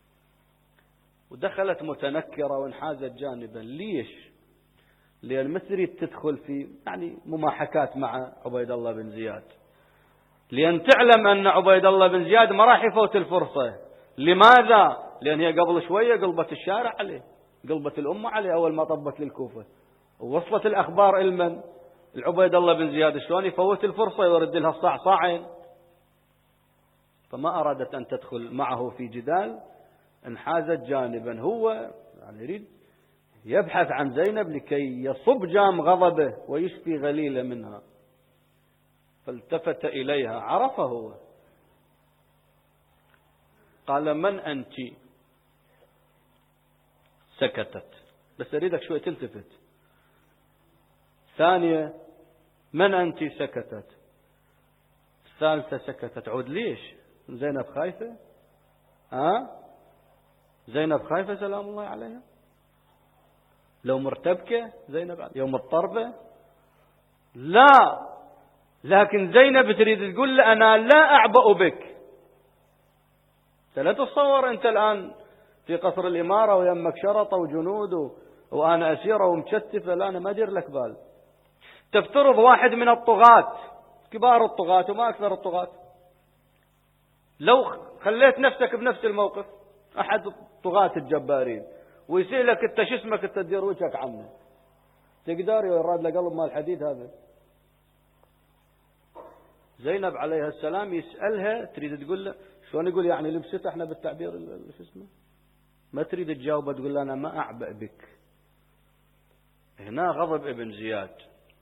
ودخلت متنكرة وانحازت جانبا. ليش؟ لأن ما تريد تدخل في يعني مماحكات مع عبيد الله بن زياد، لأن تعلم أن عبيد الله بن زياد ما راح يفوت الفرصة. لماذا؟ لأن هي قبل شوية قلبت الشارع عليه، قلبت الأمة عليه أول ما طبت للكوفة، ووصلت الأخبار المن العبيد الله بن زياد، شلون يفوت الفرصة يرد لها الصاع صاعين. فما أرادت أن تدخل معه في جدال، انحازت جانبا. هو يعني يريد يبحث عن زينب لكي يصب جام غضبه ويشفي غليله منها. فالتفت إليها عرفه هو، قال: من أنت؟ سكتت. بس أريدك شوي تلتفت. ثانية: من أنت؟ سكتت. الثالثة سكتت. عود. ليش؟ زينب خايفة؟ زينب خايفة سلام الله عليها؟ لو مرتبكة زينب يوم الطربة؟ لا، لكن زينب تريد تقول له أنا لا أعبأ بك. لا تتصور أنت الآن في قصر الإمارة ويمك شرطة وجنود وأنا أسيرة ومشتفة، لا أنا ما أدير لك بال. تفترض واحد من الطغاة كبار الطغاة وما أكثر الطغاة، لو خليت نفسك بنفس الموقف أحد الطغاة الجبارين ويسألك أنت شو اسمك، أنت تدير وجهك عنه، تقدر يراد له قلب مال الحديد هذا؟ زينب عليها السلام يسألها تريد تقول له شلون يقول يعني لبست احنا بالتعبير شو اسمه، ما تريد تجاوب تقول له أنا ما أعبأ بك. هنا غضب ابن زياد.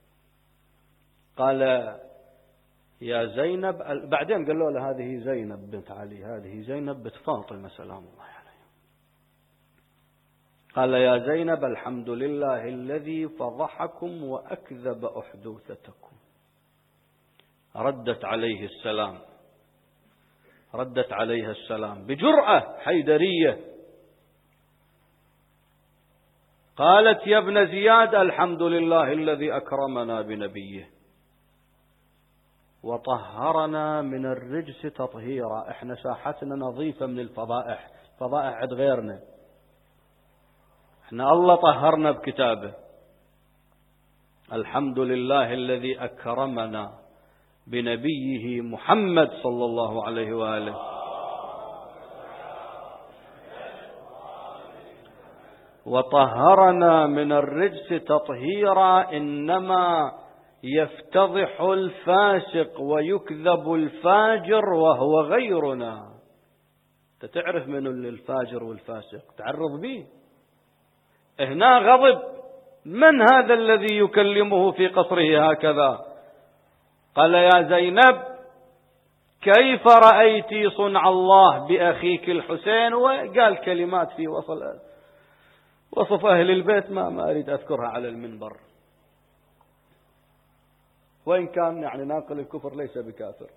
قال: يا زينب. بعدين قالوا له هذه زينب بنت علي، هذه زينب بنت فاطمة سلام الله عليها. قال: يا زينب الحمد لله الذي فضحكم وأكذب أحدوثتكم. ردت عليها السلام بجرأة حيدرية. قالت: يا ابن زياد الحمد لله الذي أكرمنا بنبيه وطهرنا من الرجس تطهيرا. احنا ساحتنا نظيفة من الفضائح، فضائح عند غيرنا، احنا الله طهرنا بكتابه. الحمد لله الذي أكرمنا بنبيه محمد صلى الله عليه وآله. وطهرنا من الرجس تطهيرا. إنما يفتضح الفاسق ويكذب الفاجر وهو غيرنا. تعرف من الفاجر والفاسق، تعرض به. هنا غضب. من هذا الذي يكلمه في قصره هكذا؟ قال: يا زينب كيف رأيت صنع الله بأخيك الحسين؟ وقال كلمات في وصف أهل البيت ما أريد أذكرها على المنبر. وإن كان يعني ناقل الكفر ليس بكافر.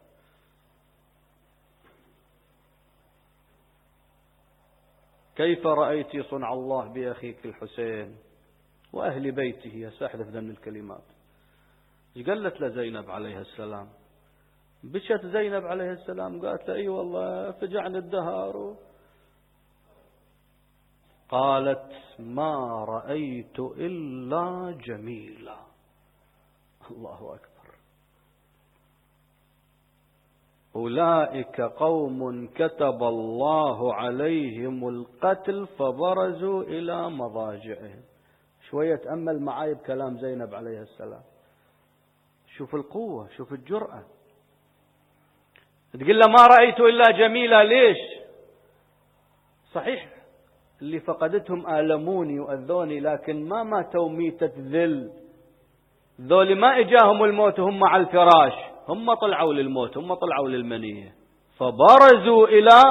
كيف رأيت صنع الله بأخيك الحسين وأهل بيته؟ يستحدث ذن الكلمات. قالت له زينب عليها السلام، بشت زينب عليها السلام قالت له: أي والله فجعنا الدهار. قالت: ما رأيت إلا جميلا. الله أكبر. أولئك قوم كتب الله عليهم القتل فبرزوا إلى مضاجعهم. شوية تأمل معاي بكلام زينب عليها السلام، شوف القوة، شوف الجرأة. تقول له ما رأيت إلا جميلة. ليش؟ صحيح اللي فقدتهم آلموني وأذوني، لكن ما ماتوا ميتة ذل. ذول ما إجاهم الموت هم على الفراش، هم طلعوا للموت، هم طلعوا للمنية. فبرزوا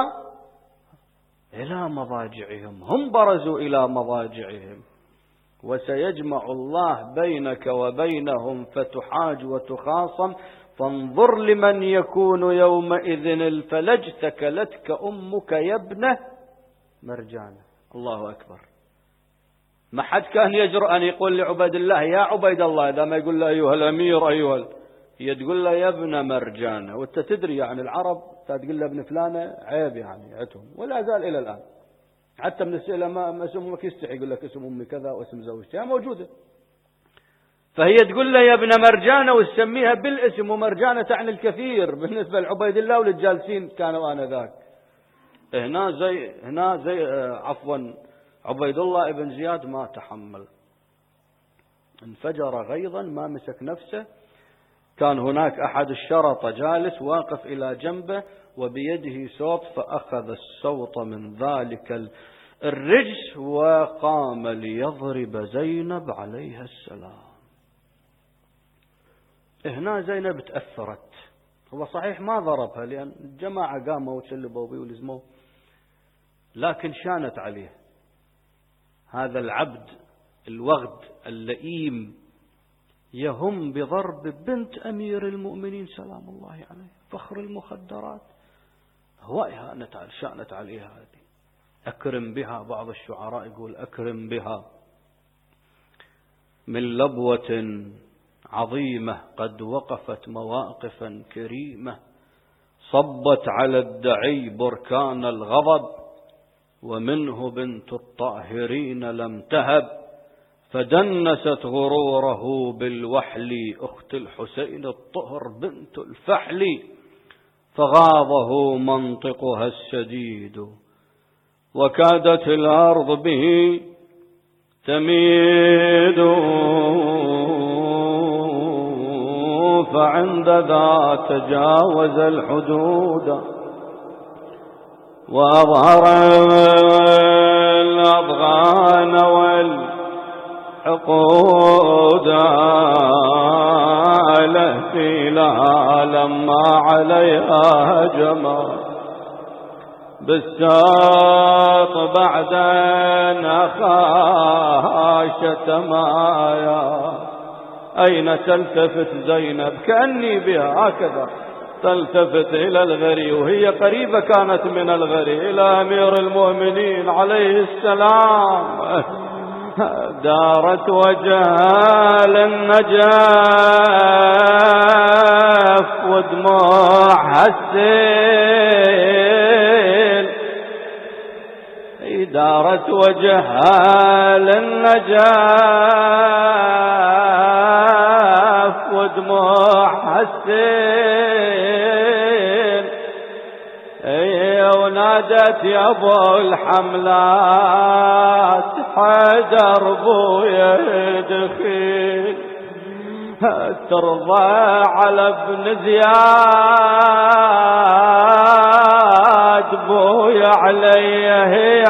إلى مضاجعهم، هم برزوا إلى مضاجعهم. وسيجمع الله بينك وبينهم فتحاج وتخاصم، فانظر لمن يكون يومئذ الفلج، ثكلتك أمك يا ابنه مرجانة. الله أكبر. ما حد كان يجرؤ أن يقول لعبيد الله يا عبيد الله، إذا ما يقول له أيها الأمير هي تقول له يا ابن مرجانة. وانت تدري يعني العرب تقول له ابن فلانة عيب يعني عتهم، ولا زال إلى الآن. حتى من السئلة ما اسم أمك يستحي يقول لك اسم أمي كذا واسم زوجتها موجودة. فهي تقول له يا ابن مرجانة وتسميها بالاسم، ومرجانة تعني الكثير بالنسبة لعبيد الله وللجالسين كانوا آنذاك. هنا زي عبيد الله ابن زياد ما تحمل، انفجر غيظا ما مسك نفسه. كان هناك أحد الشرطة جالس واقف إلى جنبه وبيده صوت، فأخذ الصوت من ذلك الرجس وقام ليضرب زينب عليها السلام. هنا زينب تأثرت. هو صحيح ما ضربها لأن الجماعة قاموا وتشلبوا بيه ولزموه، لكن شانت عليه. هذا العبد الوغد اللئيم يهم بضرب بنت أمير المؤمنين سلام الله عليه، فخر المخدرات. هو شانت عليها هذه. أكرم بها، بعض الشعراء يقول أكرم بها من لبوة عظيمة قد وقفت مواقفا كريمة، صبت على الدعي بركان الغضب، ومنه بنت الطاهرين لم تهب، فدنست غروره بالوحل، أخت الحسين الطهر بنت الفحل، فغاضه منطقها الشديد، وكادت الأرض به تميد، فعند ذا تجاوز الحدود، وأظهر الأضغان والحقود، التي لها لما عليها هجم بالساط بعد أن أخاها شتمايا. أين تلتفت زينب؟ كأني بها هكذا تلتفت إلى الغري، وهي قريبة كانت من الغري، إلى أمير المؤمنين عليه السلام. دارت وجهها للنجاف ودموعها السيل، دارت وجهها للنجاف ودموعها السيل، ونادت يا ابو الحملات حيدر بويا دخيل، ترضى على ابن زياد بويا عليه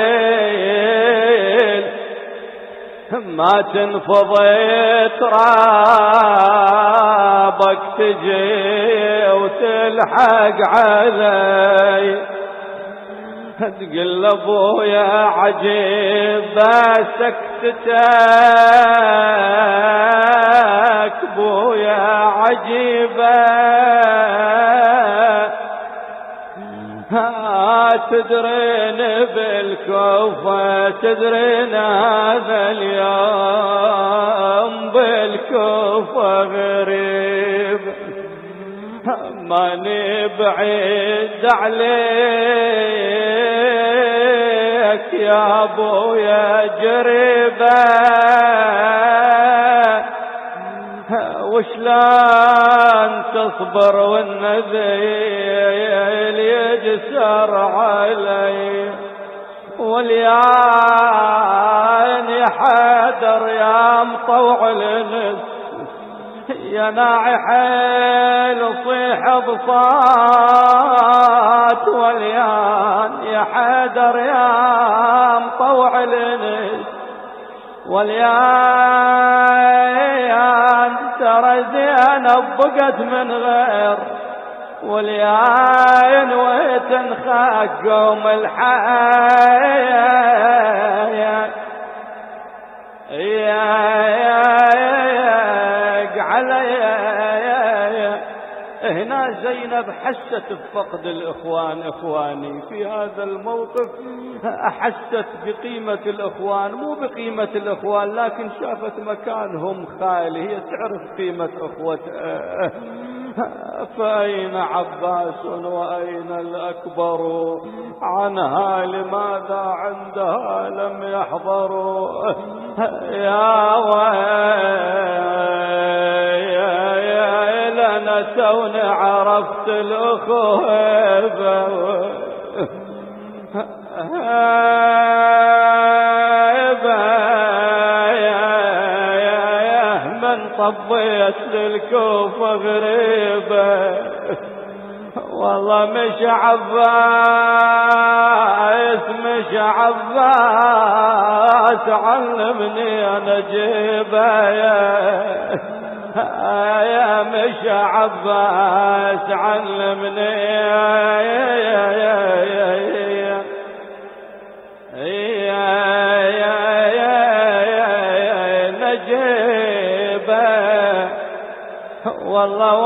عيل، ما تنفضي ترابك تجي وتلحق علي، تقول لابويا عجيبة سكتتك بويا عجيبة تدرين بالكوفة تدرين هذا اليوم بالكوفة غريب ماني بعيد عليك يا ابويا جريبة وشلان تصبر والنذيل يجسر علي واليان يحدر يا مطوع النس يا ناعي حيل صيح بصات واليان يحدر يا مطوع النس واليان ترى زينب بقت من غير واليان وتنخاك قوم الحياة هنا زينب حست بفقد الإخوان. إخواني في هذا الموقف أحست بقيمة الإخوان، مو بقيمة الإخوان لكن شافت مكانهم خالي، هي تعرف قيمة أخوتها. فأين عباس وأين الأكبر عنها لماذا عندها لم يحضروا يا ويل أنا توني عرفت الأخوة من طبيت للكوفة غريبة والله مش عباس علمني أنا جيبه يا مش عباس علمني نجيبه والله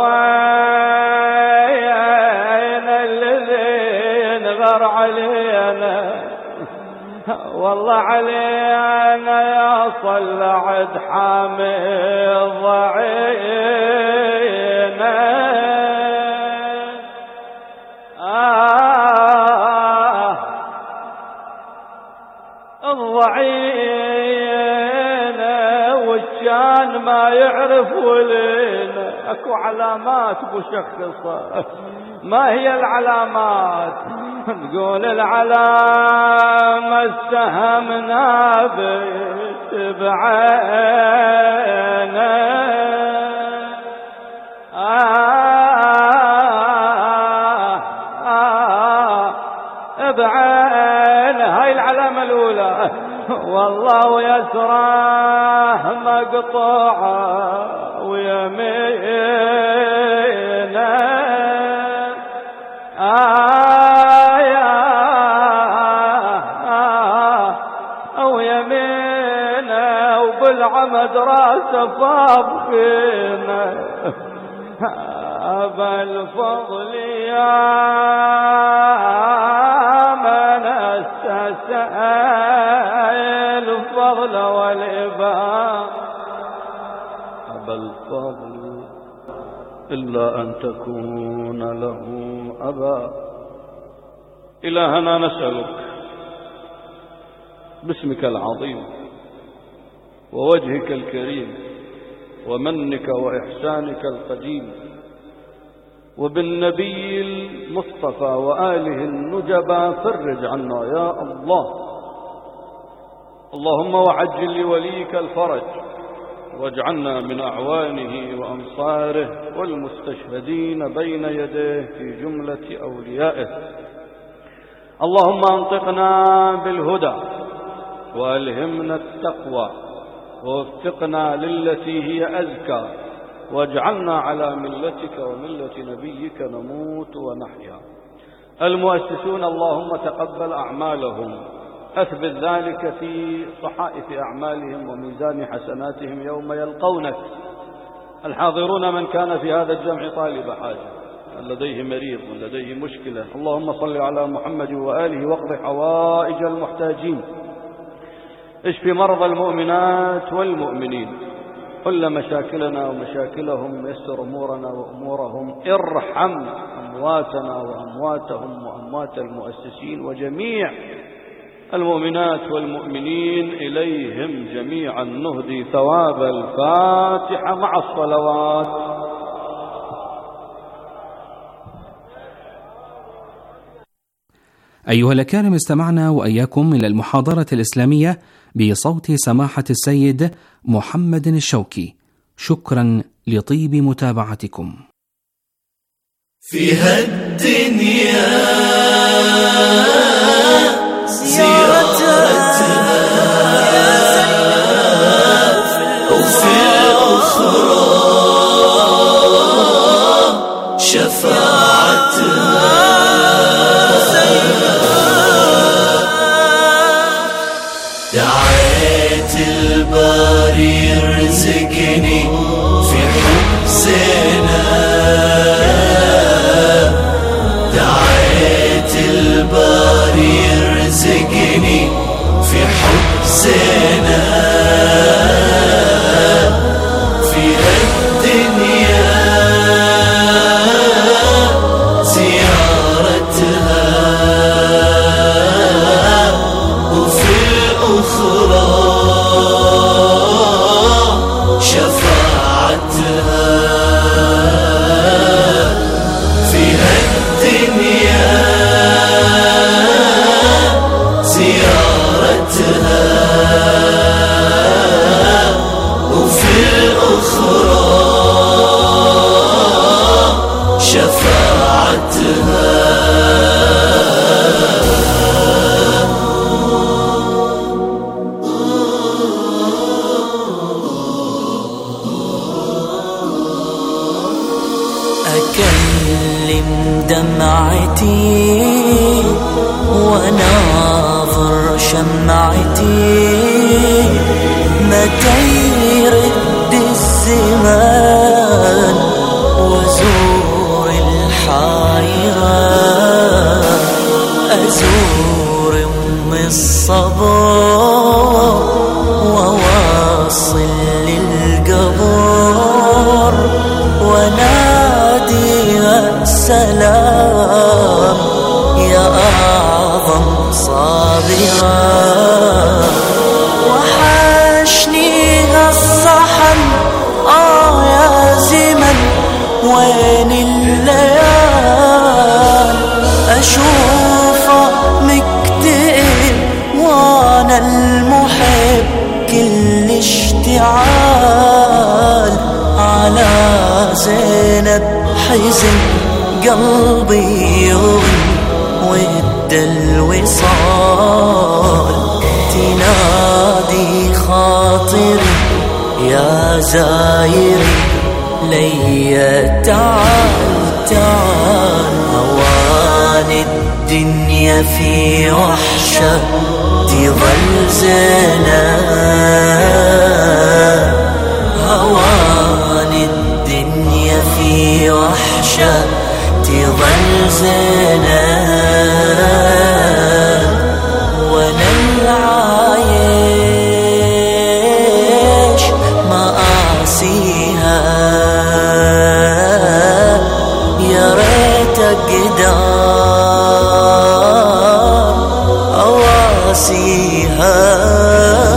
وين الذين غر علينا والله علينا يا صلعت حامي ضعينا الضعينا والشان ما يعرف ولينا. اكو علامات مشخصة. ما هي العلامات؟ نقول العلامة استهمنا بعينا بعين. هاي العلامة الأولى. والله ويسراه مقطوعة ويمينا أو يمينا وبالعمد راسه فابخينا أبا الفضل يا من أسس الفضل والإباء أبا الفضل إلا أن تكون له أبا. إلهنا نسألك باسمك العظيم ووجهك الكريم ومنك وإحسانك القديم وبالنبي المصطفى وآله النجبى فرج عنا يا الله. اللهم وعجل لوليك الفرج واجعلنا من أعوانه وأنصاره والمستشهدين بين يديه في جملة أوليائه. اللهم انطقنا بالهدى وألهمنا التقوى ووفقنا للتي هي أزكى واجعلنا على ملتك وملة نبيك نموت ونحيا. المؤسسون اللهم تقبل أعمالهم، أثبت ذلك في صحائف أعمالهم وميزان حسناتهم يوم يلقونك. الحاضرون من كان في هذا الجمع طالب حاجة، من لديه مريض، من لديه مشكلة، اللهم صل على محمد وآله واقض حوائج المحتاجين، اشف مرضى المؤمنات والمؤمنين، حل مشاكلنا ومشاكلهم، يسر أمورنا وأمورهم، ارحم أمواتنا وأمواتهم وأموات المؤسسين وجميع المؤمنات والمؤمنين، إليهم جميعا نهدي ثواب الفاتحة مع الصلوات. أيها الأكارم، استمعنا وإياكم إلى المحاضرة الإسلامية بصوت سماحة السيد محمد الشوكي. شكرا لطيب متابعتكم. في هالدنيا زيارتها وفي الأخرى شفاعتها. دعيت الباري يرزقني في حب زينب، دعيت الباري يرزقني في حب زينب. في الدنيا زيارتها وفي الأخرى شفاعتها. في الدنيا زيارتها وفي الأخرى شفاعتها. أكلم دمعتي وناظر شمعتي، متى يرد الزمان وزور الحيرة، أزور أم الصبر وواصل للقبر وناديها السلام يا أعظم صابرة. وحشنيها الصحن يا زمن وين الليال، أشوفه مكتئب وانا المحب كل اشتعال، على زينب حزن قلبي ود الوصال، تنادي خاطري يا زايري لي تعال تعال. هوان الدنيا في وحشة تظل زينب، هوان الدنيا في وحشة تظل زينب. وانا العايش ما آسيها، يا ريت اقدر اواسيها.